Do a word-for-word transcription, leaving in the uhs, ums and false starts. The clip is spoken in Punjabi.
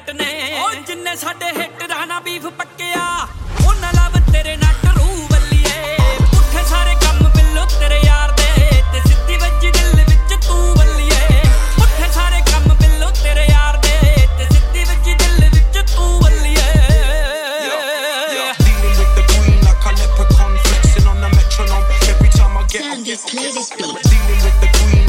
ਜੱਟ ਨੇ ਓ ਜਿੰਨੇ ਸਾਡੇ ਹਿੱਟਰਾਂ ਨਾਲ ਬੀਫ ਪੱਕਿਆ ਉਹਨਾਂ ਲਵ ਤੇਰੇ ਨਾਲ ਟਰੂ ਵੱਲੀਏ ਪੁੱਠੇ ਸਾਰੇ ਕੰਮ ਬਿੱਲੋ ਤੇਰੇ ਯਾਰ ਦੇ ਤੇ ਸਿੱਧੀ ਵੱਜੀ ਦਿਲ ਵਿੱਚ ਤੂੰ ਵੱਲੀਏ ਪੁੱਠੇ ਸਾਰੇ ਕੰਮ ਬਿੱਲੋ ਤੇਰੇ ਯਾਰ ਦੇ ਤੇ ਸਿੱਧੀ ਵੱਜੀ ਦਿਲ ਵਿੱਚ ਤੂੰ ਵੱਲੀਏ dealing with the green like a leprechaun flexing on the metronome every time I get up Sandy, play this beat. dealing with the green